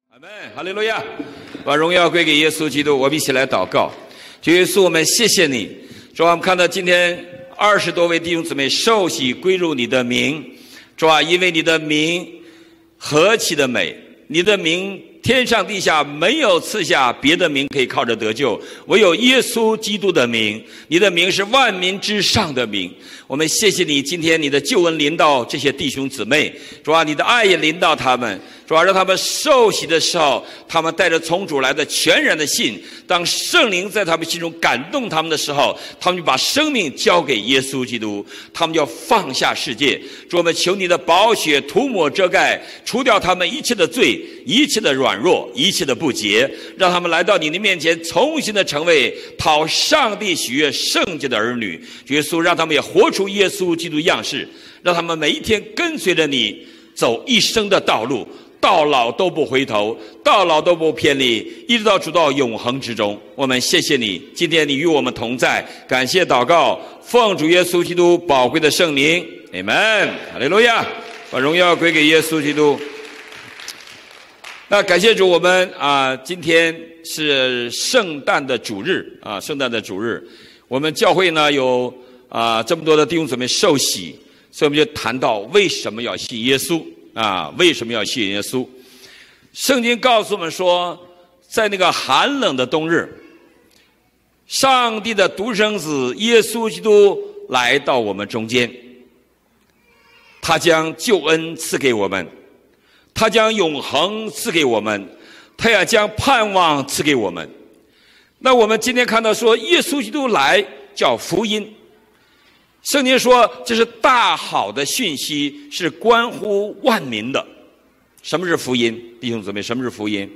阿们，哈利路亚！把荣耀归给耶稣基督。我们一起来祷告。主耶稣，我们谢谢你。主啊，我们看到今天20多位弟兄姊妹受洗归入你的名。主啊，因为你的名何其的美，你的名天上地下没有赐下别的名可以靠着得救，唯有耶稣基督的名。你的名是万民之上的名。我们谢谢你，今天你的救恩临到这些弟兄姊妹。主啊，你的爱也临到他们。主啊，让他们受洗的时候，他们带着从主来的全然的信。当圣灵在他们心中感动他们的时候，他们就把生命交给耶稣基督，他们就要放下世界。主，我们求你的宝血涂抹遮盖，除掉他们一切的罪，一切的软弱，一切的不洁，让他们来到你的面前，重新的成为讨上帝喜悦圣洁的儿女。主耶稣，让他们也活出耶稣基督样式，让他们每一天跟随着你走一生的道路，到老都不回头，到老都不偏离，一直到主到永恒之中。我们谢谢你，今天你与我们同在，感谢祷告，奉主耶稣基督宝贵的圣名，阿们，哈利路亚！把荣耀归给耶稣基督。那感谢主，我们今天是圣诞的主日啊，圣诞的主日，我们教会呢有这么多的弟兄姊妹受洗，所以我们就谈到为什么要信耶稣啊？为什么要信耶稣？圣经告诉我们说，在那个寒冷的冬日，上帝的独生子耶稣基督来到我们中间，他将救恩赐给我们，他将永恒赐给我们，他也将盼望赐给我们。那我们今天看到说，耶稣基督来叫福音。圣经说这是大好的讯息，是关乎万民的。什么是福音？弟兄姊妹，什么是福音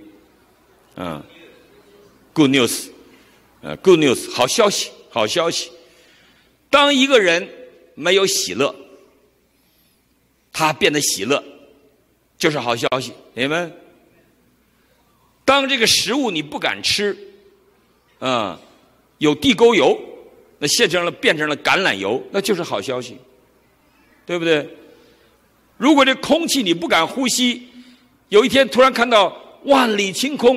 ？Good news， good news， 好消息，好消息。当一个人没有喜乐，他变得喜乐，就是好消息，明白吗？当这个食物你不敢吃，有地沟油，那变成了橄榄油，那就是好消息，对不对？如果这空气你不敢呼吸，有一天突然看到万里晴空，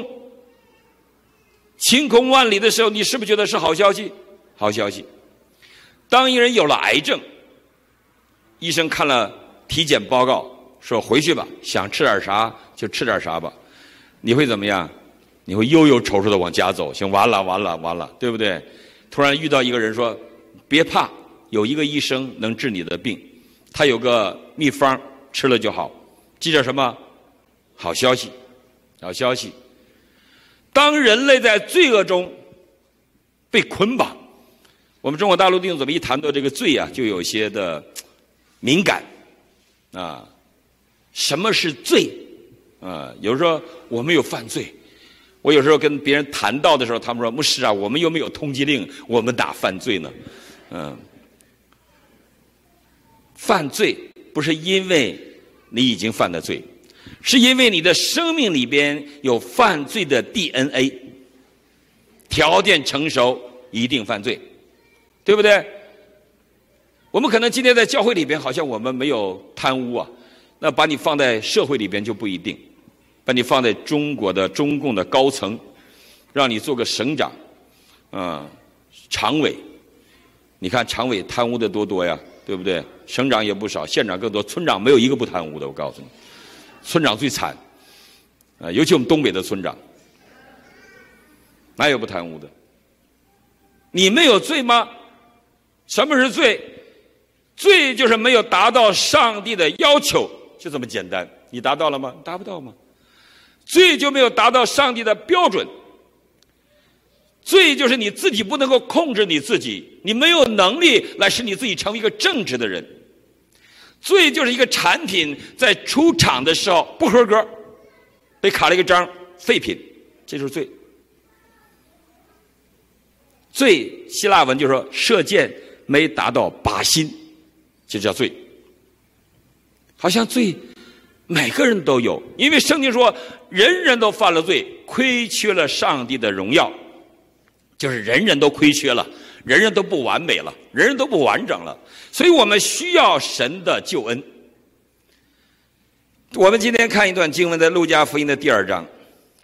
晴空万里的时候，你是不是觉得是好消息？好消息。当一个人有了癌症，医生看了体检报告，说回去吧，想吃点啥就吃点啥吧，你会怎么样？你会忧忧愁愁的往家走，行，完了，对不对？突然遇到一个人说，别怕，有一个医生能治你的病，他有个秘方，吃了就好。记着什么？好消息，好消息。当人类在罪恶中被捆绑，我们中国大陆弟兄姊妹一谈到这个罪啊，就有些的敏感啊。什么是罪啊？有人说我没有犯罪，我有时候跟别人谈到的时候，他们说牧师啊，我们又没有通缉令，我们哪犯罪呢？犯罪不是因为你已经犯了罪，是因为你的生命里边有犯罪的 DNA， 条件成熟一定犯罪，对不对？我们可能今天在教会里边好像我们没有贪污啊，那把你放在社会里边就不一定，把你放在中共的高层，让你做个省长常委，你看常委贪污的多呀，对不对？省长也不少，县长更多，村长没有一个不贪污的，我告诉你，村长最惨尤其我们东北的村长，哪有不贪污的？你没有罪吗？什么是罪？罪就是没有达到上帝的要求，就这么简单。你达到了吗？达不到吗？罪就没有达到上帝的标准。罪就是你自己不能够控制你自己，你没有能力来使你自己成为一个正直的人。罪就是一个产品在出厂的时候不合格，被卡了一个章，废品，这就是罪。罪希腊文就是说射箭没达到靶心，这叫罪。好像罪每个人都有，因为圣经说人人都犯了罪，亏缺了上帝的荣耀，就是人人都亏缺了，人人都不完美了，人人都不完整了，所以我们需要神的救恩。我们今天看一段经文，在路加福音的第2章，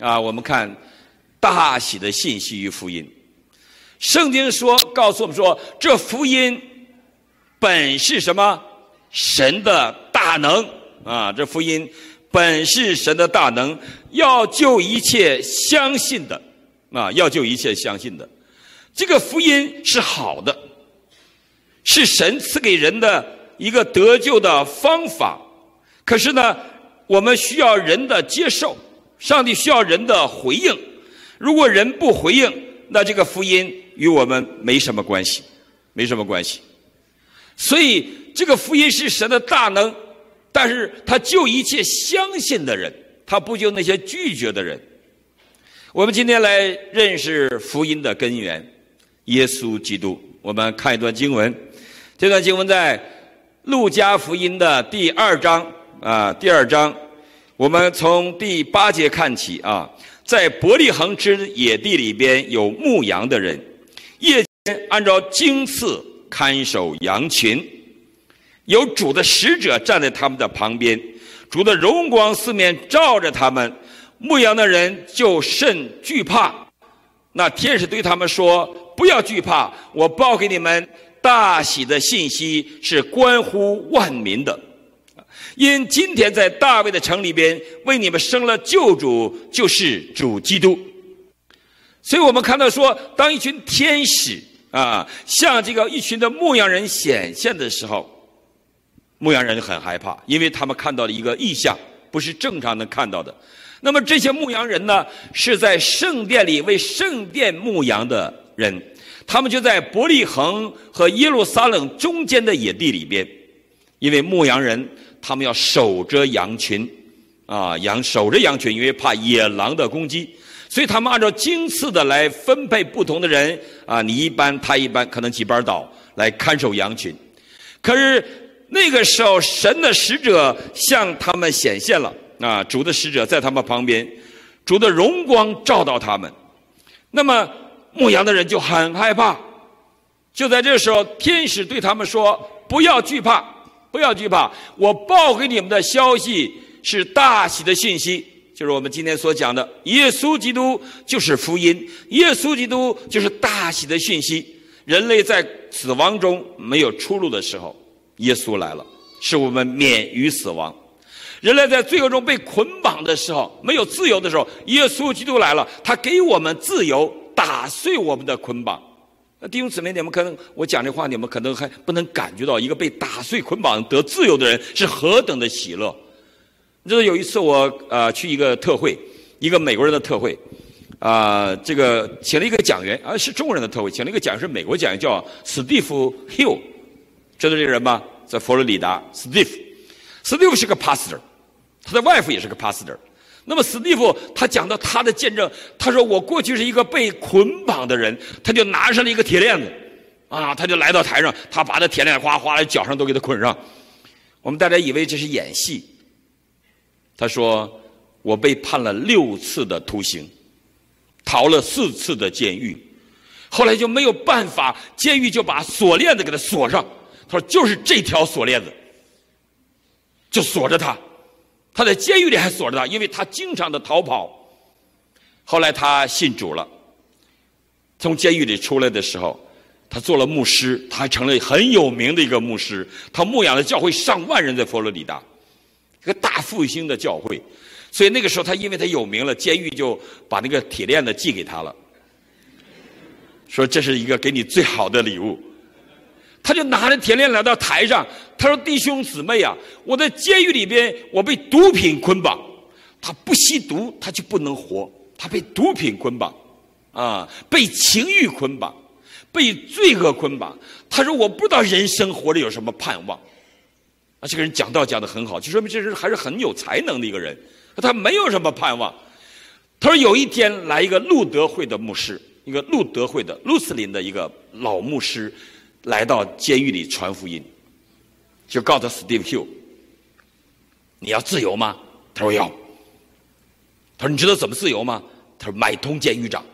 我们看大喜的信息与福音。圣经告诉我们说，这福音本是什么？神的大能这福音本是神的大能，要救一切相信的要救一切相信的。这个福音是好的，是神赐给人的一个得救的方法。可是呢，我们需要人的接受，上帝需要人的回应。如果人不回应，那这个福音与我们没什么关系，没什么关系。所以这个福音是神的大能，但是他救一切相信的人，他不救那些拒绝的人。我们今天来认识福音的根源，耶稣基督。我们看一段经文，这段经文在路加福音的第二章我们从第8节看起在伯利恒之野地里边有牧羊的人，夜间按照经次看守羊群，有主的使者站在他们的旁边，主的荣光四面照着他们，牧羊的人就甚惧怕。那天使对他们说，不要惧怕，我报给你们大喜的信息，是关乎万民的。因今天在大卫的城里边为你们生了救主，就是主基督。所以我们看到说，当一群天使向这个一群的牧羊人显现的时候，牧羊人很害怕，因为他们看到了一个异象，不是正常能看到的。那么这些牧羊人呢，是在圣殿里为圣殿牧羊的人，他们就在伯利恒和耶路撒冷中间的野地里边。因为牧羊人他们要守着羊群守着羊群，因为怕野狼的攻击，所以他们按照经次的来分配不同的人你一班他一班，可能几班倒来看守羊群。可是那个时候神的使者向他们显现了主的使者在他们旁边，主的荣光照到他们。那么牧羊的人就很害怕。就在这时候，天使对他们说，不要惧怕，不要惧怕，我报给你们的消息是大喜的信息，就是我们今天所讲的耶稣基督就是福音，耶稣基督就是大喜的信息。人类在死亡中没有出路的时候，耶稣来了，使我们免于死亡。人类在罪恶中被捆绑的时候，没有自由的时候，耶稣基督来了，他给我们自由，打碎我们的捆绑。弟兄姊妹，你们可能我讲这话，你们可能还不能感觉到一个被打碎捆绑得自由的人是何等的喜乐。你知道有一次我去一个特会，一个美国人的特会这个请了一个讲员是中国人的特会，请了一个讲员是美国讲员，叫史蒂夫 Hill， 知道这个人吗？在佛罗里达。史蒂夫是个 pastor， 他的外父也是个 pastor。那么史蒂夫他讲到他的见证，他说我过去是一个被捆绑的人，他就拿上了一个铁链子他就来到台上，他把这铁链哗哗脚上都给他捆上。我们大家以为这是演戏。他说我被判了6次的徒刑，逃了4次的监狱，后来就没有办法，监狱就把锁链子给他锁上。他说就是这条锁链子就锁着他，他在监狱里还锁着他，因为他经常的逃跑。后来他信主了，从监狱里出来的时候，他做了牧师，他还成了很有名的一个牧师，他牧养的教会上万人，在佛罗里达一个大复兴的教会。所以那个时候他因为他有名了，监狱就把那个铁链子寄给他了，说这是一个给你最好的礼物。他就拿着铁链来到台上，他说弟兄姊妹我在监狱里边我被毒品捆绑，他不吸毒他就不能活，他被毒品捆绑被情欲捆绑，被罪恶捆绑。他说我不知道人生活着有什么盼望这个人讲道讲得很好，就说明这人还是很有才能的一个人，他没有什么盼望。他说有一天来一个路德会的牧师，一个路德会的路斯林的一个老牧师来到监狱里传福音，就告诉史蒂夫 Hill， 你要自由吗？他说要。他说你知道怎么自由吗？他说买通监狱长。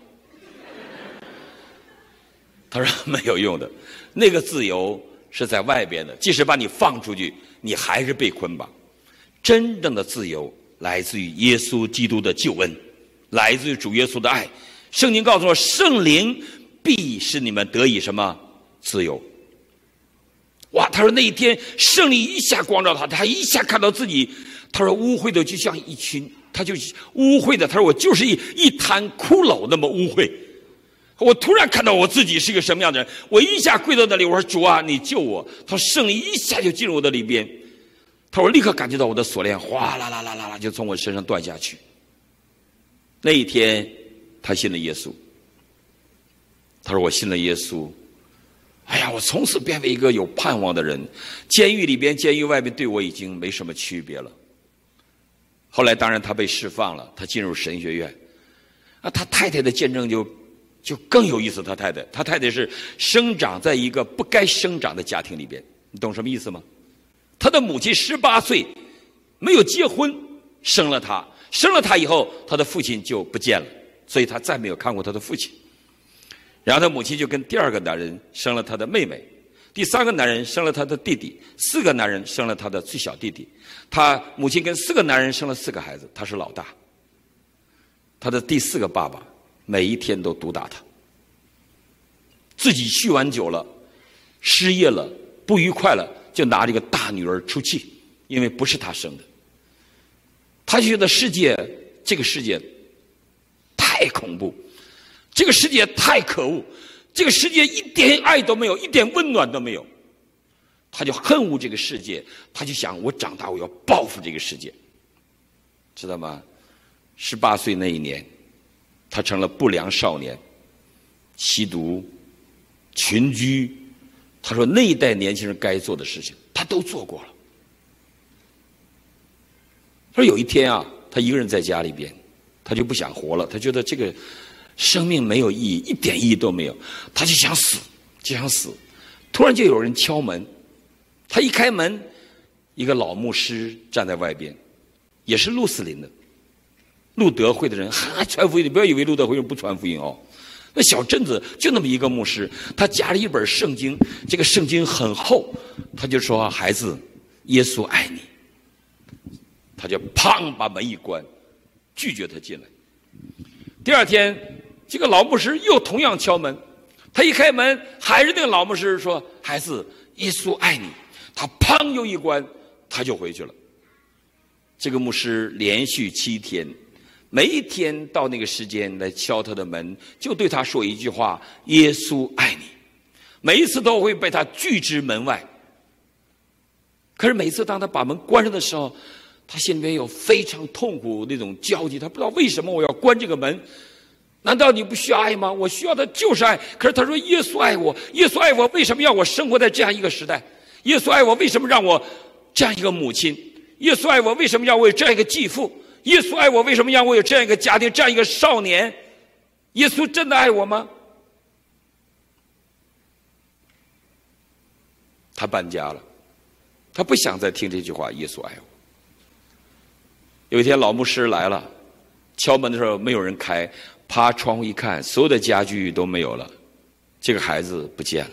他说没有用的，那个自由是在外边的，即使把你放出去你还是被捆绑。真正的自由来自于耶稣基督的救恩， 来自于主耶稣的爱。圣经告诉我，圣灵必使你们得以什么？自由。哇，他说那一天圣灵一下光照他，他一下看到自己，他说污秽的就像一群，他就污秽的，他说我就是一滩骷髅那么污秽。我突然看到我自己是一个什么样的人，我一下跪到那里，我说主啊，你救我。他说圣灵一下就进入我的里边，他说我立刻感觉到我的锁链哗啦啦啦啦啦就从我身上断下去。那一天他信了耶稣，他说我信了耶稣，哎呀，我从此变为一个有盼望的人，监狱里边监狱外面对我已经没什么区别了。后来当然他被释放了，他进入神学院啊，他太太的见证就更有意思。他太太是生长在一个不该生长的家庭里边，你懂什么意思吗？他的母亲18岁没有结婚，生了他以后，他的父亲就不见了，所以他再没有看过他的父亲。然后他母亲就跟第2个男人生了他的妹妹，第3个男人生了他的弟弟，4个男人生了他的最小弟弟。他母亲跟4个男人生了4个孩子，他是老大。他的第4个爸爸每一天都毒打他，自己酗完酒了，失业了，不愉快了，就拿这个大女儿出气，因为不是他生的。他觉得这个世界太恐怖，这个世界太可恶，这个世界一点爱都没有，一点温暖都没有。他就恨恶这个世界，他就想我长大我要报复这个世界，知道吗？18岁那一年，他成了不良少年，吸毒、群居。他说那一代年轻人该做的事情，他都做过了。他说有一天啊，他一个人在家里边，他就不想活了，他觉得这个生命没有意义，一点意义都没有，他就想死。突然就有人敲门，他一开门，一个老牧师站在外边，也是穆斯林的，路德会的人，还传福音。你不要以为路德会人不传福音哦。那小镇子就那么一个牧师，他夹着一本圣经，这个圣经很厚，他就说：“孩子，耶稣爱你。”他就砰把门一关，拒绝他进来。第2天，这个老牧师又同样敲门，他一开门，还是那个老牧师说：“孩子，耶稣爱你。”他砰又一关，他就回去了。这个牧师连续7天，每一天到那个时间来敲他的门，就对他说一句话：“耶稣爱你。”每一次都会被他拒之门外。可是每次当他把门关上的时候，他心里面有非常痛苦那种焦急，他不知道为什么我要关这个门。难道你不需要爱吗？我需要的就是爱。可是他说耶稣爱我，耶稣爱我，为什么要我生活在这样一个时代？耶稣爱我，为什么让我这样一个母亲？耶稣爱我，为什么要我有这样一个继父？耶稣爱我，为什么让我有这样一个家庭，这样一个少年？耶稣真的爱我吗？他搬家了，他不想再听这句话，耶稣爱我。有一天老牧师来了，敲门的时候没有人开，趴窗户一看，所有的家具都没有了，这个孩子不见了。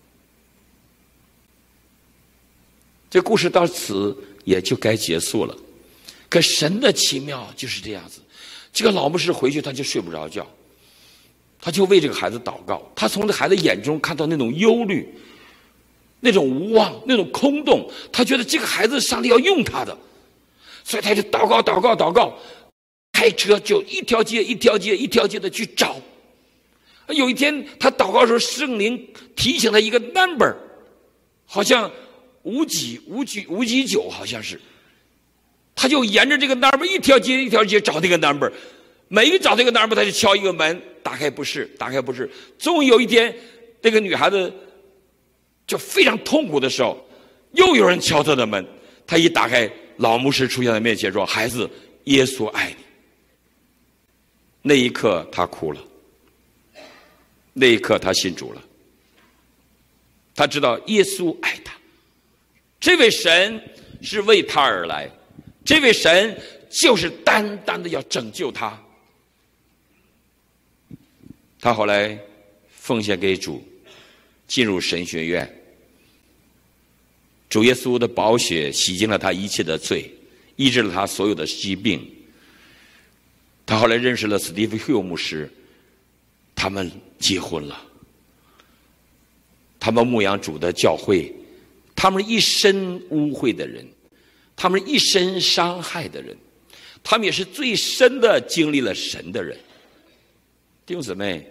这故事到此也就该结束了。可神的奇妙就是这样子，这个老牧师回去他就睡不着觉，他就为这个孩子祷告，他从这孩子眼中看到那种忧虑，那种无望，那种空洞，他觉得这个孩子上帝要用他的，所以他就祷告，开车就一条街的去找。有一天他祷告的时候，圣灵提醒他一个 number， 好像5几9，好像是，他就沿着这个 number 一条街找那个 number， 每一个找这个 number 他就敲一个门，打开不是。终于有一天，那个女孩子就非常痛苦的时候，又有人敲她的门，她一打开，老牧师出现在面前说：“孩子，耶稣爱你。”那一刻她哭了，那一刻她信主了，她知道耶稣爱她，这位神是为她而来，这位神就是单单的要拯救她。她后来奉献给主，进入神学院，主耶稣的宝血洗净了她一切的罪，医治了她所有的疾病。 他后来认识了史蒂夫·休牧师，他们结婚了。他们牧养主的教会，他们一身污秽的人，他们一身伤害的人，他们也是最深的经历了神的人。弟兄姊妹，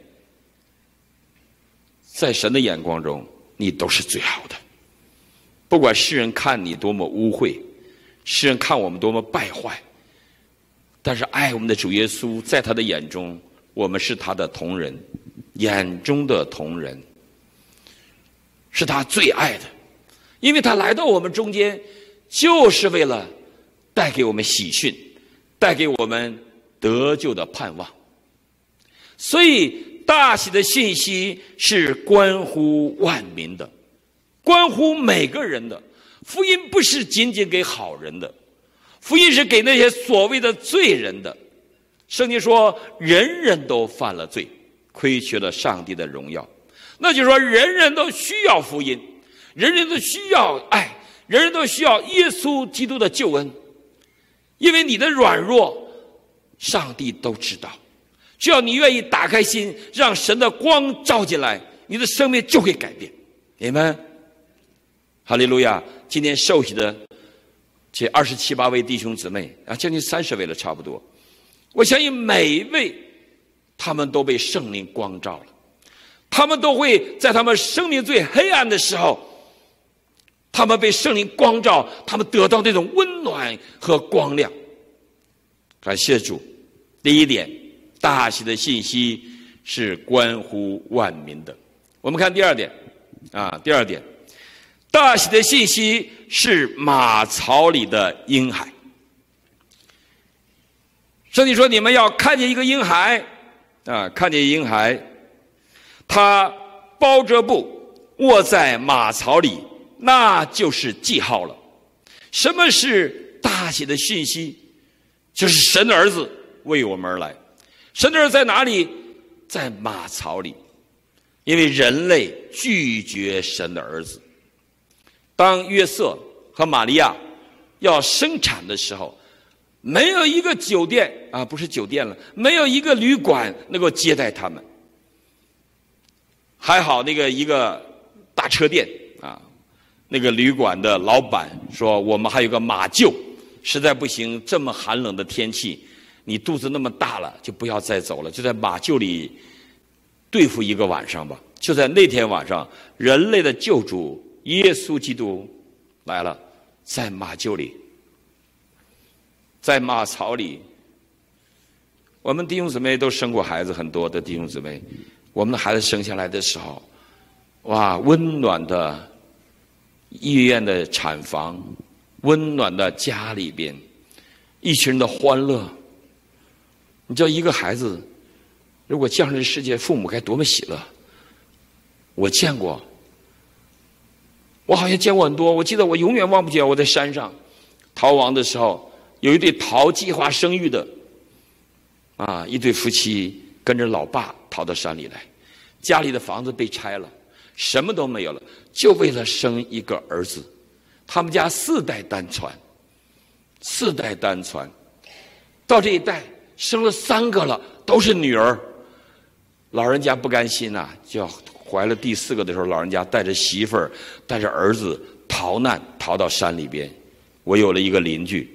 在神的眼光中，你都是最好的。不管世人看你多么污秽，世人看我们多么败坏，但是爱我们的主耶稣，在他的眼中，我们是他的同人，眼中的同人，是他最爱的。因为他来到我们中间，就是为了带给我们喜讯，带给我们得救的盼望。所以大喜的信息是关乎万民的，关乎每个人的。福音不是仅仅给好人的，福音是给那些所谓的罪人的。圣经说人人都犯了罪，亏缺了上帝的荣耀。那就是说人人都需要福音，人人都需要爱，人人都需要耶稣基督的救恩。因为你的软弱上帝都知道，只要你愿意打开心，让神的光照进来，你的生命就会改变。阿们，哈利路亚。今天受洗的这27、8位弟兄姊妹啊，将近30位了差不多，我相信每一位他们都被圣灵光照了，他们都会在他们生命最黑暗的时候，他们被圣灵光照，他们得到那种温暖和光亮。感谢主。第一点，大喜的信息是关乎万民的。我们看第二点第二点，大喜的信息是马槽里的婴孩。圣经说你们要看见一个婴孩看见婴孩，他包着布卧在马槽里，那就是记号了。什么是大喜的信息？就是神的儿子为我们而来。神的儿子在哪里？在马槽里。因为人类拒绝神的儿子。当约瑟和玛利亚要生产的时候，没有一个酒店不是酒店了，没有一个旅馆能够接待他们。还好一个大车店那个旅馆的老板说，我们还有个马厩，实在不行，这么寒冷的天气，你肚子那么大了，就不要再走了，就在马厩里对付一个晚上吧。就在那天晚上，人类的救主耶稣基督来了，在马厩里，在马槽里。我们弟兄姊妹都生过孩子，很多的弟兄姊妹，我们的孩子生下来的时候，哇，温暖的医院的产房，温暖的家里边，一群人的欢乐。你知道一个孩子如果降临世界，父母该多么喜乐。我见过，我好像见过很多。我记得我永远忘不掉，我在山上逃亡的时候，有一对逃计划生育的一对夫妻跟着老爸逃到山里来，家里的房子被拆了，什么都没有了，就为了生一个儿子。他们家4代单传，4代单传，到这一代生了3个了，都是女儿。老人家不甘心就要怀了第4个的时候，老人家带着媳妇儿带着儿子逃难，逃到山里边。我有了一个邻居，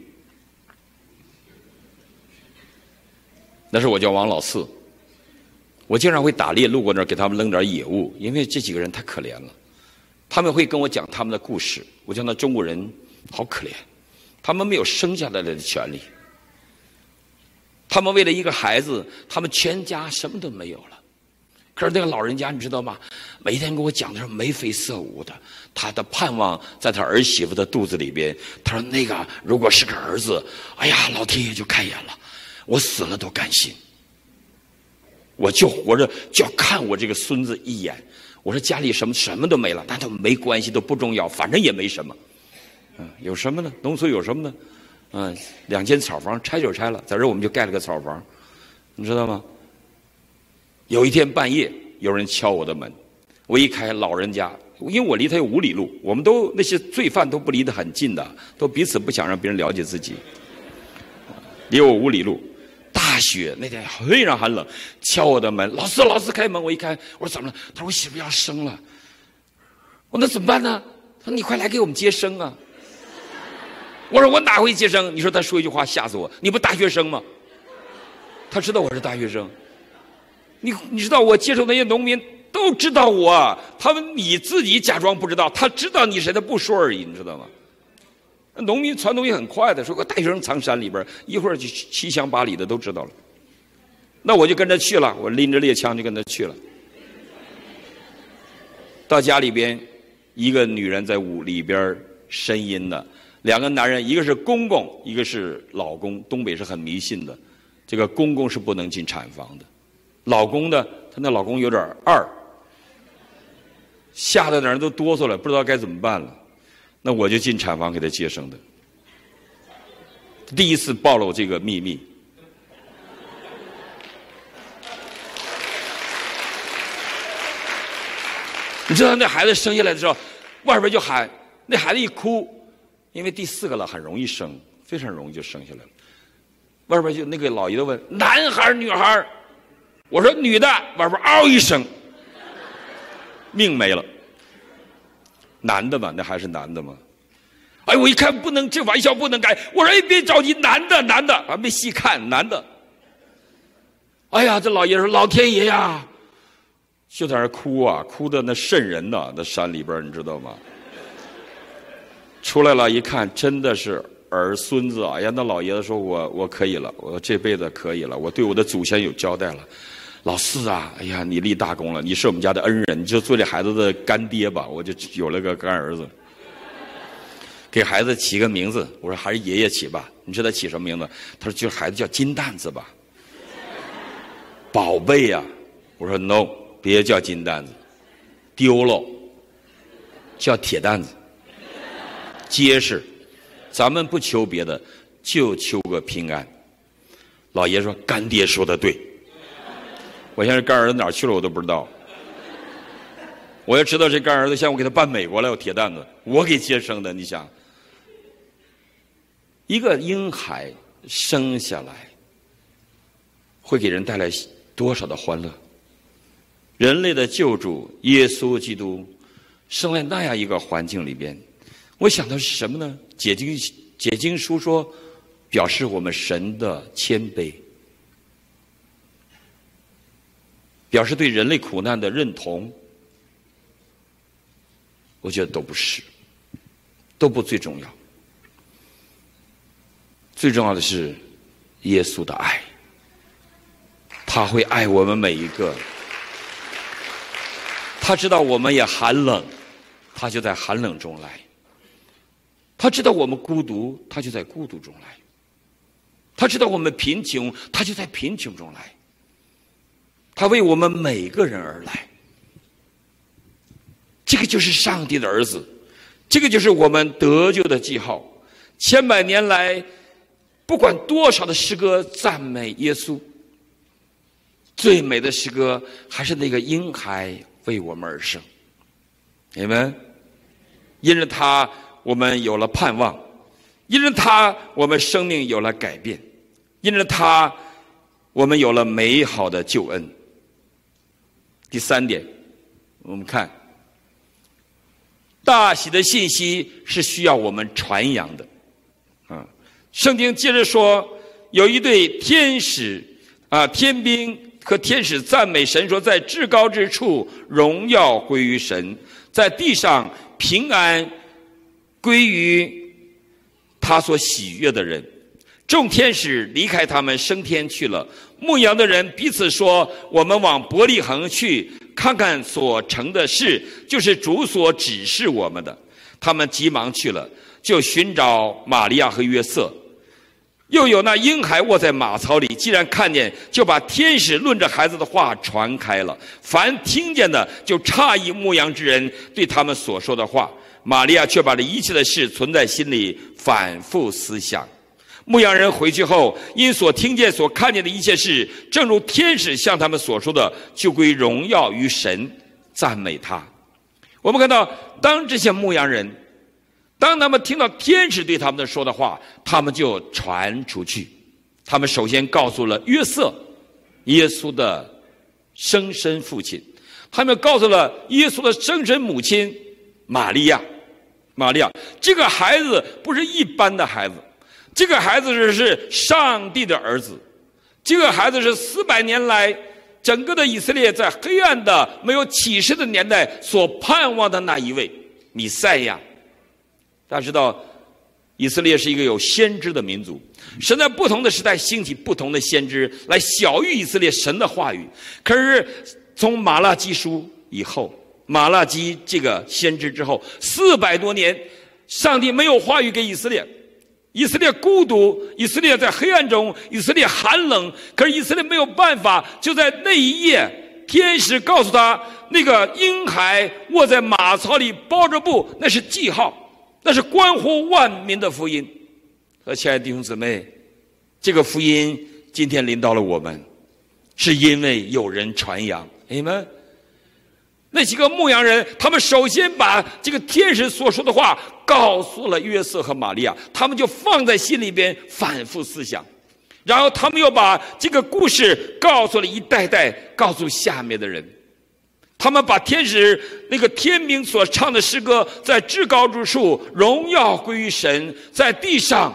那是我叫王老四，我经常会打猎路过那儿给他们扔点野物，因为这几个人太可怜了。他们会跟我讲他们的故事，我讲那中国人好可怜，他们没有生下来的权利，他们为了一个孩子，他们全家什么都没有了。可是那个老人家你知道吗？每天跟我讲的是眉飞色舞的，他的盼望在他儿媳妇的肚子里边。他说那个如果是个儿子，哎呀，老天爷就开眼了，我死了都甘心，我就活着就要看我这个孙子一眼。我说家里什么都没了，那都没关系，都不重要，反正也没什么。有什么呢？农村有什么呢？2间草房拆就拆了，在这儿我们就盖了个草房，你知道吗？有一天半夜，有人敲我的门，我一开，老人家，因为我离他有5里路，我们都那些罪犯都不离得很近的，都彼此不想让别人了解自己，离我5里路，大下雪，那天非常寒冷，敲我的门，老师开门。我一开，我说怎么了？他说我媳妇要生了。我说那怎么办呢？他说你快来给我们接生啊！我说我哪会接生？你说他说一句话吓死我，你不大学生吗？他知道我是大学生，你知道我接受那些农民都知道我，他们你自己假装不知道，他知道你谁，他不说而已，你知道吗？农民传东西很快的，说个大学生藏山里边，一会儿就七乡八里的都知道了。那我就跟着去了，我拎着猎枪就跟他去了。到家里边，一个女人在屋里边呻吟的，两个男人，一个是公公，一个是老公。东北是很迷信的，这个公公是不能进产房的，老公呢，他那老公有点二，吓得那人都哆嗦了，不知道该怎么办了。那我就进产房给他接生的，第一次暴露这个秘密。你知道那孩子生下来的时候，外边就喊，那孩子一哭，因为第4个了，很容易生，非常容易就生下来了。外边就那个老爷子问男孩女孩，我说女的，外边嗷一声，命没了。男的嘛，那还是男的嘛。哎，我一看不能，这玩笑不能开。我说哎，别着急，男的，还没细看，男的。哎呀，这老爷说老天爷呀，就在那哭啊，哭的那瘆人呐，那山里边你知道吗？出来了一看，真的是儿孙子啊！哎呀，那老爷子说我可以了，我这辈子可以了，我对我的祖先有交代了。老四啊，哎呀，你立大功了，你是我们家的恩人，你就做这孩子的干爹吧。我就有了个干儿子，给孩子起个名字，我说还是爷爷起吧。你知道他起什么名字？他说就孩子叫金蛋子吧，宝贝呀。我说 no， 别叫金蛋子，丢了，叫铁蛋子，结实。咱们不求别的，就求个平安。老爷说干爹说的对。我现在干儿子哪儿去了我都不知道。我要知道这干儿子，像我给他办美国来，有铁蛋子，我给接生的。你想，一个婴孩生下来，会给人带来多少的欢乐？人类的救主耶稣基督生在那样一个环境里边，我想到是什么呢？解经书说，表示我们神的谦卑，表示对人类苦难的认同。我觉得都不是，都不最重要。最重要的是耶稣的爱，他会爱我们每一个。他知道我们也寒冷，他就在寒冷中来。他知道我们孤独，他就在孤独中来。他知道我们贫穷，他就在贫穷中来。他为我们每个人而来。这个就是上帝的儿子，这个就是我们得救的记号。千百年来，不管多少的诗歌赞美耶稣，最美的诗歌还是那个婴孩为我们而生。你们，因着他，我们有了盼望；因着他，我们生命有了改变；因着他，我们有了美好的救恩。第三点，我们看大喜的信息是需要我们传扬的。圣经接着说，有一对天使天兵和天使赞美神说，在至高之处荣耀归于神，在地上平安归于他所喜悦的人。众天使离开他们升天去了。牧羊的人彼此说，我们往伯利恒去，看看所成的事，就是主所指示我们的。他们急忙去了，就寻找玛利亚和约瑟。又有那婴孩卧在马槽里，既然看见，就把天使论着孩子的话传开了。凡听见的就诧异牧羊之人对他们所说的话。玛利亚却把这一切的事存在心里，反复思想。牧羊人回去后，因所听见所看见的一切事，正如天使向他们所说的，就归荣耀于神，赞美他。我们看到，当这些牧羊人，当他们听到天使对他们说的话，他们就传出去。 他们首先告诉了约瑟，耶稣的生身父亲，他们告诉了耶稣的生身母亲玛利亚。这个孩子不是一般的孩子，这个孩子是上帝的儿子，这个孩子是400年来整个的以色列在黑暗的没有启示的年代所盼望的那一位弥赛亚。大家知道以色列是一个有先知的民族，神在不同的时代兴起不同的先知来晓谕以色列神的话语。可是从马拉基书以后，马拉基这个先知之后400多年，上帝没有话语给以色列，以色列孤独，以色列在黑暗中，以色列寒冷。可是以色列没有办法，就在那一夜，天使告诉他，那个婴孩卧在马槽里包着布，那是记号，那是关乎万民的福音。亲爱的弟兄姊妹，这个福音今天临到了我们，是因为有人传扬。Amen。那几个牧羊人，他们首先把这个天使所说的话告诉了约瑟和玛利亚，他们就放在心里边反复思想，然后他们又把这个故事告诉了一代代，告诉下面的人。他们把天使那个天明所唱的诗歌，在至高之处荣耀归于神，在地上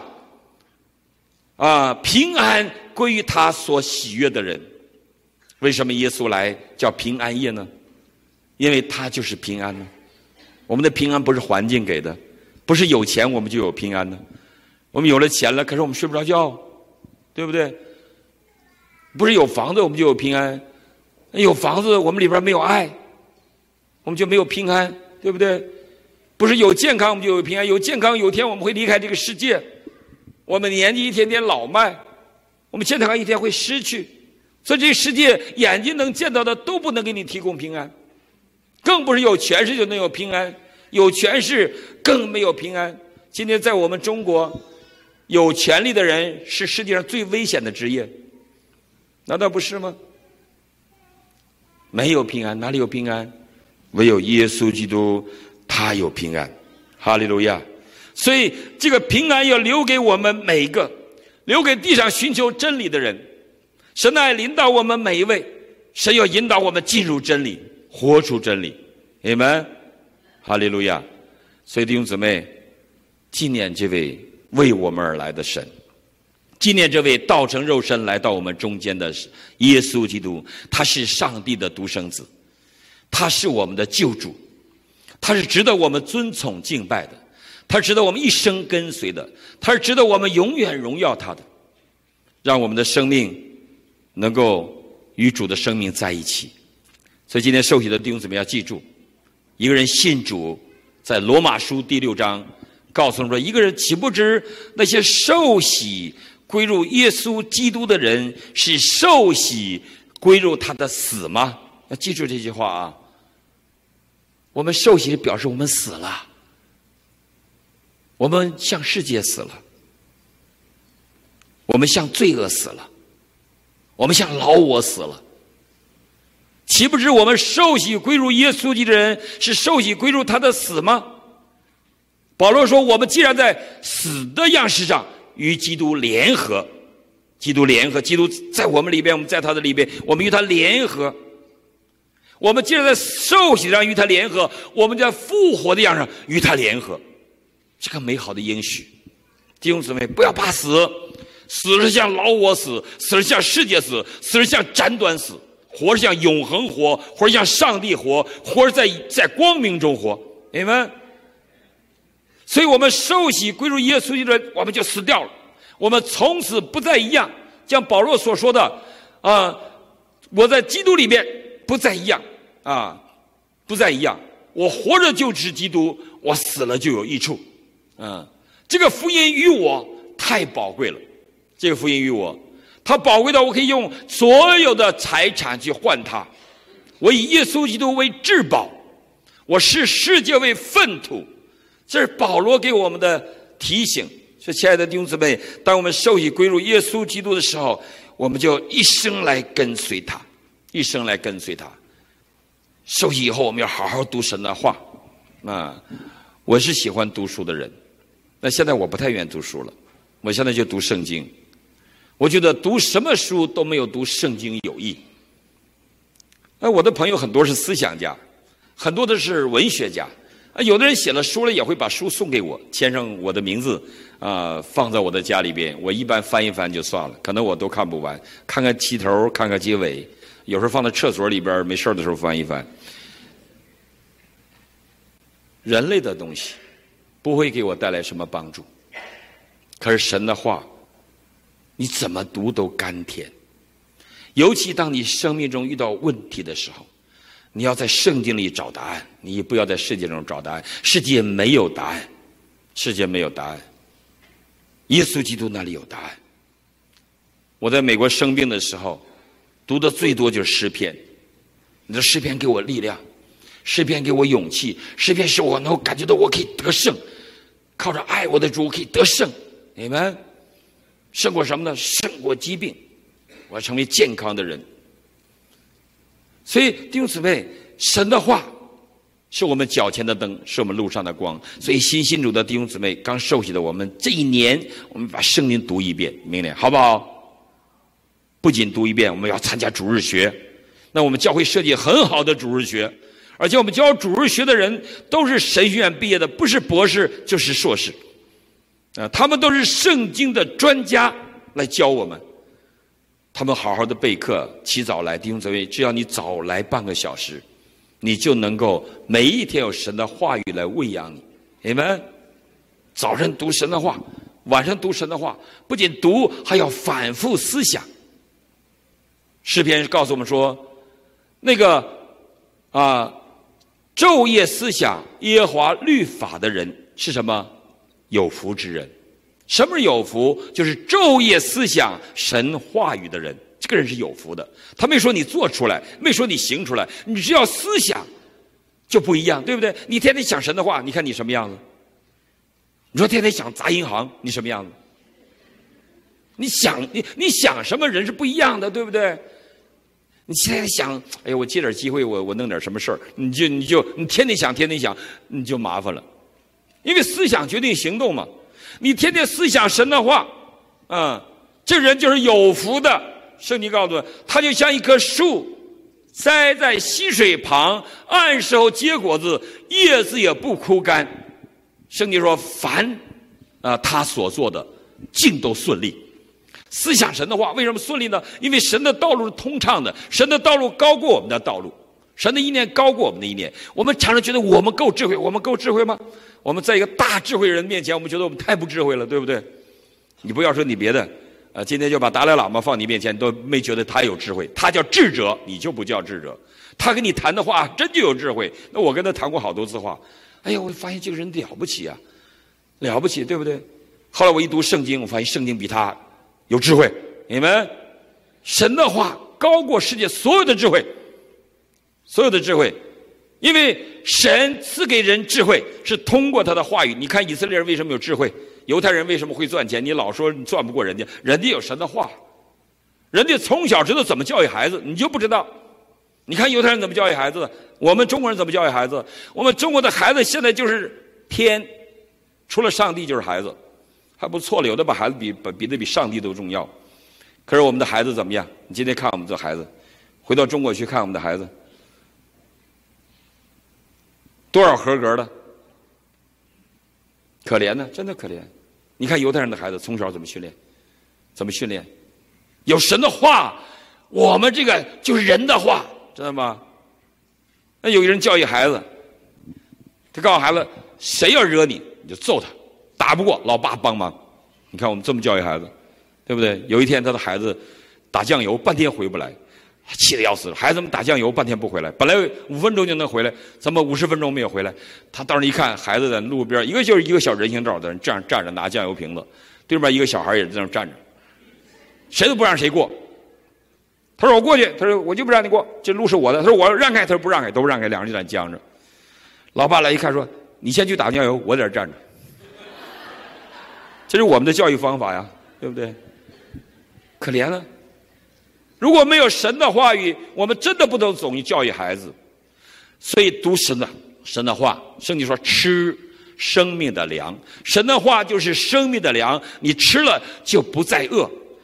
平安归于他所喜悦的人。为什么耶稣来叫平安夜呢？因为他就是平安呢。我们的平安不是环境给的，不是有钱我们就有平安呢。我们有了钱了，可是我们睡不着觉，对不对？不是有房子我们就有平安，有房子我们里边没有爱，我们就没有平安，对不对？不是有健康我们就有平安，有健康有天我们会离开这个世界，我们年纪一天天老迈，我们健康一天会失去。所以这个世界眼睛能见到的都不能给你提供平安，更不是有权势就能有平安，有权势更没有平安。今天在我们中国，有权力的人是世界上最危险的职业，难道不是吗？没有平安，哪里有平安？唯有耶稣基督，他有平安。哈利路亚！所以这个平安要留给我们每一个，留给地上寻求真理的人。神爱领导我们每一位，神要引导我们进入真理，活出真理。阿们，哈利路亚！所以弟兄姊妹，纪念这位为我们而来的神，纪念这位道成肉身来到我们中间的耶稣基督。他是上帝的独生子，他是我们的救主，他是值得我们尊崇敬拜的，他值得我们一生跟随的，他是值得我们永远荣耀他的。让我们的生命能够与主的生命在一起。所以今天受洗的弟兄姊妹要记住，一个人信主，在罗马书第6章告诉我们说，一个人岂不知那些受洗归入耶稣基督的人是受洗归入他的死吗？要记住这句话啊！我们受洗表示我们死了，我们向世界死了，我们向罪恶死了，我们向老我死了。岂不知我们受洗归入耶稣基督的人是受洗归入他的死吗？保罗说，我们既然在死的样式上与基督联合，基督在我们里边，我们在他的里边，我们与他联合。我们既然在受洗上与他联合，我们在复活的样上与他联合。这个美好的应许，弟兄姊妹，不要怕死，死是向老我死，死是向世界死，死是向斩短死，活是向永恒活，活是向上帝活，活是在光明中活。你们，所以我们受洗归入耶稣基督，我们就死掉了，我们从此不再一样。像保罗所说的我在基督里面不再一样不再一样，我活着就是基督，我死了就有益处。这个福音与我太宝贵了，这个福音与我，它宝贵到我可以用所有的财产去换它。我以耶稣基督为至宝，我视世界为粪土。这是保罗给我们的提醒。所以亲爱的弟兄姊妹，当我们受洗归入耶稣基督的时候，我们就一生来跟随他，一生来跟随他。受洗以后，我们要好好读神的话。我是喜欢读书的人，那现在我不太愿意读书了，我现在就读圣经。 我觉得读什么书都没有读圣经有益。我的朋友很多是思想家，很多的是文学家，有的人写了书了也会把书送给我，签上我的名字，放在我的家里边，我一般翻一翻就算了，可能我都看不完，看看起头，看看结尾，有时候放在厕所里边，没事的时候翻一翻。人类的东西不会给我带来什么帮助，可是神的话你怎么读都甘甜。尤其当你生命中遇到问题的时候，你要在圣经里找答案，你不要在世界中找答案。世界没有答案，世界没有答案，耶稣基督那里有答案。我在美国生病的时候读的最多就是诗篇，你的诗篇给我力量，诗篇给我勇气，诗篇使我能够感觉到我可以得胜，靠着爱我的主可以得胜。你们胜过什么呢？胜过疾病，我要成为健康的人。所以弟兄姊妹，神的话是我们脚前的灯，是我们路上的光。所以新信主的弟兄姊妹，刚受洗的我们，这一年我们把圣经读一遍，明年好不好？不仅读一遍，我们要参加主日学。那我们教会设计很好的主日学，而且我们教主日学的人都是神学院毕业的，不是博士就是硕士，他们都是圣经的专家来教我们。他们好好的备课，起早来，弟兄姊妹，只要你早来半个小时，你就能够每一天有神的话语来喂养你。你们早上读神的话，晚上读神的话，不仅读，还要反复思想。诗篇告诉我们说，那个昼夜思想耶和华律法的人是什么？有福之人。什么是有福？就是昼夜思想神话语的人，这个人是有福的。他没说你做出来，没说你行出来，你只要思想就不一样，对不对？你天天想神的话，你看你什么样子？你说天天想砸银行，你什么样子？你想什么人是不一样的，对不对？你现在想，哎呀，我借点机会，我弄点什么事儿，你天天想，你就麻烦了，因为思想决定行动嘛。你天天思想神的话，这人就是有福的。圣经告诉我，他就像一棵树栽在溪水旁，按时候结果子，叶子也不枯干。圣经说，凡他所做的尽都顺利。思想神的话，为什么顺利呢？因为神的道路是通畅的，神的道路高过我们的道路，神的意念高过我们的意念。我们常常觉得我们够智慧，我们够智慧吗？我们在一个大智慧人面前，我们觉得我们太不智慧了，对不对？你不要说你别的，今天就把达赖喇嘛放你面前，都没觉得他有智慧，他叫智者，你就不叫智者。他跟你谈的话真就有智慧，那我跟他谈过好多次话，哎呀，我发现这个人了不起啊，了不起，对不对？后来我一读圣经，我发现圣经比他有智慧。你们，神的话高过世界所有的智慧，所有的智慧。因为神赐给人智慧是通过他的话语。你看以色列人为什么有智慧，犹太人为什么会赚钱，你老说你赚不过人家，人家有神的话，人家从小知道怎么教育孩子，你就不知道。你看犹太人怎么教育孩子的，我们中国人怎么教育孩子？我们中国的孩子现在就是天，除了上帝就是孩子，还不错了，有的把孩子比得比上帝都重要。可是我们的孩子怎么样？你今天看我们这孩子，回到中国去看我们的孩子，多少合格的？可怜呢，真的可怜。你看犹太人的孩子从小怎么训练？怎么训练？有神的话，我们这个就是人的话，知道吗？那有一人教育孩子，他告诉孩子，谁要惹你，你就揍他，打不过，老爸帮忙。你看我们这么教育孩子，对不对？有一天他的孩子打酱油，半天回不来。气得要死，孩子们打酱油半天不回来，本来5分钟就能回来，怎么50分钟没有回来？他到那一看，孩子在路边，一个就是一个小人行道的人这样站着拿酱油瓶子，对面一个小孩也在那站着，谁都不让谁过。他说我过去，他说我就不让你过，这路是我的。他说我让开，他说不让开，都不让开，两人就在那僵着。老爸来一看说，你先去打酱油，我在这站着。这是我们的教育方法呀，对不对？可怜了。如果没有神的话语，我们真的不能总去教育孩子。所以读神的话，圣经说吃生命的粮，神的话就是生命的粮，你吃了就不再饿。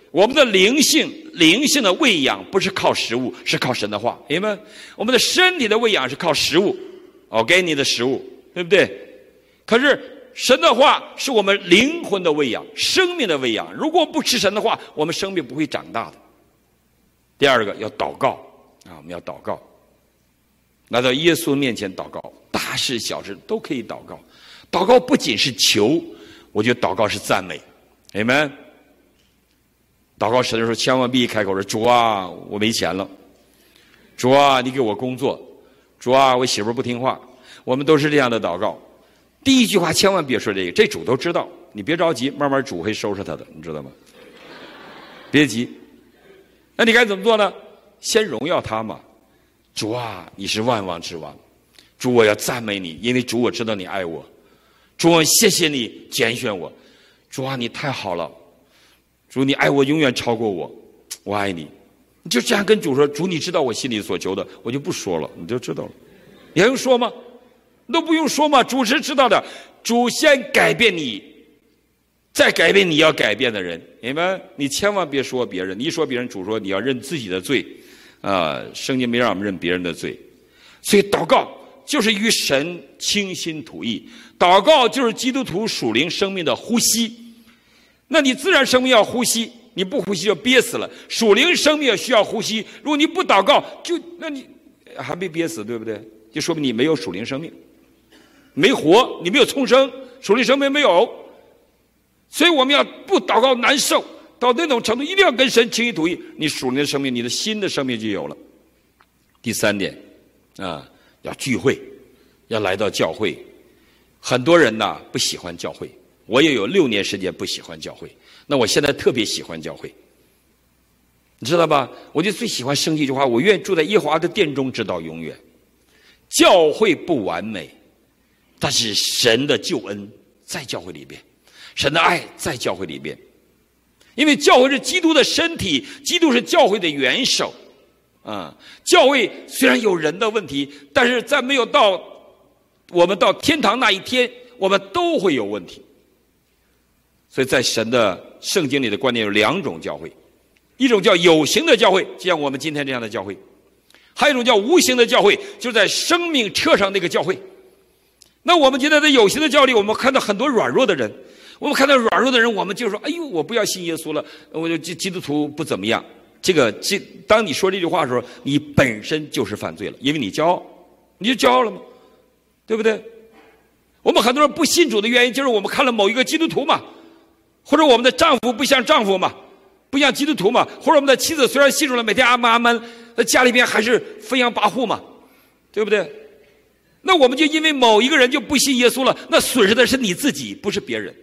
我们的灵性的喂养不是靠食物，是靠神的话。明白？我们的身体的喂养是靠食物，给你的食物，对不对？可是神的话是我们灵魂的喂养，生命的喂养。如果不吃神的话，我们生命不会长大的。第二个要祷告我们要祷告，来到耶稣面前祷告，大事小事都可以祷告。祷告不仅是求，我觉得祷告是赞美。Amen。祷告神的时候，千万别一开口说：“主啊，我没钱了。主啊，你给我工作。主啊，我媳妇不听话。”我们都是这样的祷告。第一句话千万别说这个，这主都知道，你别着急，慢慢主会收拾他的，你知道吗？别急。那你该怎么做呢？先荣耀他嘛。主啊，你是万王之王。主，我要赞美你，因为主，我知道你爱我。主啊，谢谢你拣选我。主啊，你太好了。主，你爱我永远超过我，我爱你。你就这样跟主说：“主，你知道我心里所求的，我就不说了，你就知道了。”你还用说吗？都不用说嘛，主是知道的。主先改变你，再改变你要改变的人，明白？你千万别说别人，你一说别人，主说你要认自己的罪圣经没让我们认别人的罪。所以祷告就是与神倾心吐意，祷告就是基督徒属灵生命的呼吸。那你自然生命要呼吸，你不呼吸就憋死了。属灵生命也需要呼吸，如果你不祷告，那你还没憋死，对不对？就说明你没有属灵生命，没活，你没有重生，属灵生命没有。所以我们要不祷告难受，到那种程度一定要跟神倾心吐意，你属灵的生命，你的新的生命就有了。第三点要聚会，要来到教会。很多人不喜欢教会，我也有6年时间不喜欢教会，那我现在特别喜欢教会，你知道吧？我就最喜欢生一句话：我愿住在耶和华的殿中直到永远。教会不完美，但是神的救恩在教会里边，神的爱在教会里边。因为教会是基督的身体，基督是教会的元首教会虽然有人的问题，但是在没有到我们到天堂那一天，我们都会有问题。所以在神的圣经里的观念有2种教会，一种叫有形的教会，就像我们今天这样的教会，还有一种叫无形的教会，就是在生命车上那个教会。那我们今天在有形的教会里，我们看到很多软弱的人，我们看到软弱的人，我们就说：“哎呦，我不要信耶稣了，我就基督徒不怎么样。”当你说这句话的时候，你本身就是犯罪了，因为你骄傲，你就骄傲了吗？对不对？我们很多人不信主的原因，就是我们看了某一个基督徒嘛，或者我们的丈夫不像丈夫嘛，不像基督徒嘛，或者我们的妻子虽然信主了，每天阿门阿门，在家里边还是飞扬跋扈嘛，对不对？那我们就因为某一个人就不信耶稣了，那损失的是你自己，不是别人。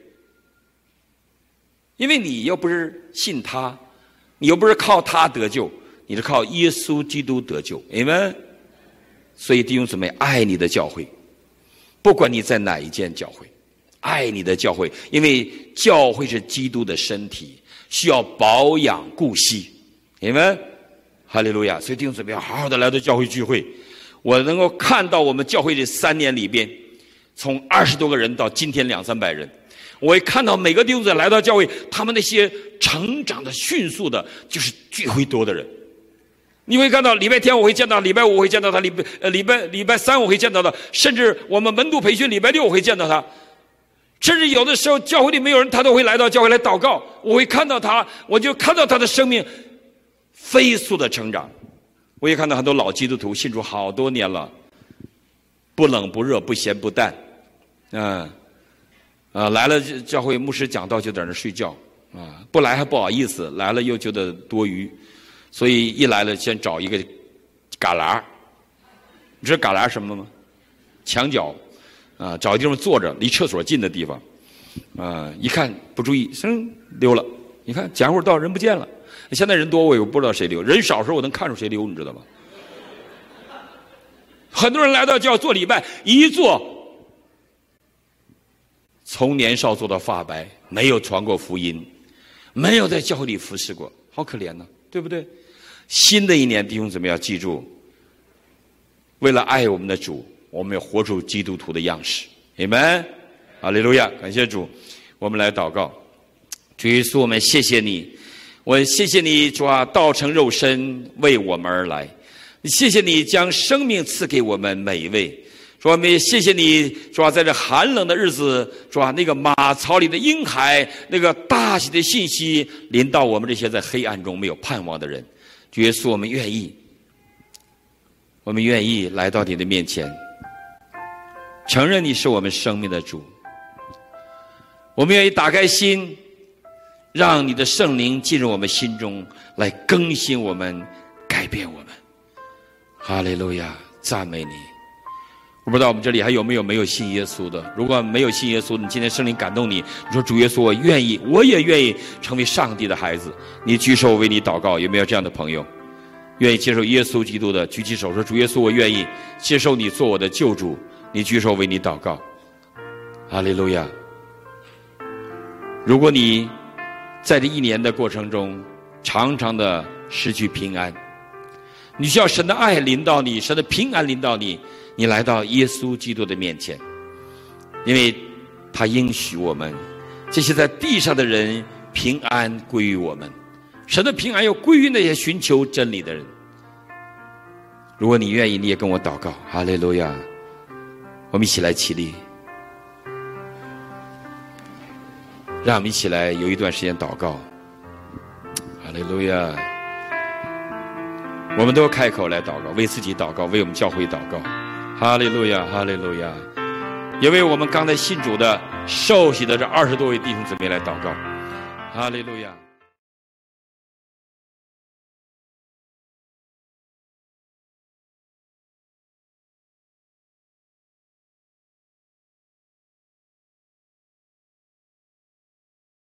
因为你又不是信他，你又不是靠他得救，你是靠耶稣基督得救。Amen。所以弟兄姊妹，爱你的教会，不管你在哪一间教会，爱你的教会，因为教会是基督的身体，需要保养顾惜。Amen。哈利路亚。所以弟兄姊妹要好好的来到教会聚会。我能够看到我们教会这3年里边，从20多个人到今天200-300人，我也看到每个弟兄姊妹来到教会，他们那些成长的迅速的，就是聚会多的人。你会看到礼拜天我会见到，礼拜5我会见到他，礼拜3我会见到他，甚至我们门徒培训礼拜6我会见到他，甚至有的时候教会里没有人，他都会来到教会来祷告，我会看到他，我就看到他的生命飞速的成长。我也看到很多老基督徒信主好多年了，不冷不热，不咸不淡，来了教会牧师讲道就在那睡觉，不来还不好意思，来了又觉得多余，所以一来了先找一个旮旯，你知道旮旯什么吗？墙角，找一地方坐着，离厕所近的地方，一看不注意，溜了。你看讲会儿道人不见了。现在人多我也不知道谁溜，人少时候我能看出谁溜，你知道吗？很多人来到就要做礼拜，一做从年少做到发白，没有传过福音，没有在教会里服侍过，好可怜呢，对不对？新的一年弟兄姊妹要记住，为了爱我们的主，我们要活出基督徒的样式。阿们，哈利路亚，感谢主。我们来祷告。主耶稣，我们谢谢你， 我谢谢你，主啊，道成肉身为我们而来。谢谢你将生命赐给我们每一位。主啊，我们也谢谢你，主啊，在这寒冷的日子，主啊，那个马槽里的婴孩，那个大喜的信息临到我们这些在黑暗中没有盼望的人。主耶稣，我们愿意来到你的面前，承认你是我们生命的主。我们愿意打开心，让你的圣灵进入我们心中，来更新我们，改变我们。哈利路亚，赞美你。我不知道我们这里还有没有信耶稣的。如果没有信耶稣，你今天圣灵感动你，你说主耶稣，我也愿意成为上帝的孩子，你举手为你祷告。有没有这样的朋友愿意接受耶稣基督的？举起手说，主耶稣，我愿意接受你做我的救主。你举手为你祷告。哈利路亚。如果你在这一年的过程中常常的失去平安，你需要神的爱临到你，神的平安临到你，你来到耶稣基督的面前，因为他应许我们这些在地上的人平安归于我们，神的平安又归于那些寻求真理的人。如果你愿意，你也跟我祷告。哈利路亚。我们一起来起立，让我们一起来有一段时间祷告。哈利路亚。我们都开口来祷告，为自己祷告，为我们教会祷告。哈利路亚，哈利路亚。也为我们刚才信主的受洗的这20多位弟兄姊妹来祷告。哈利路亚。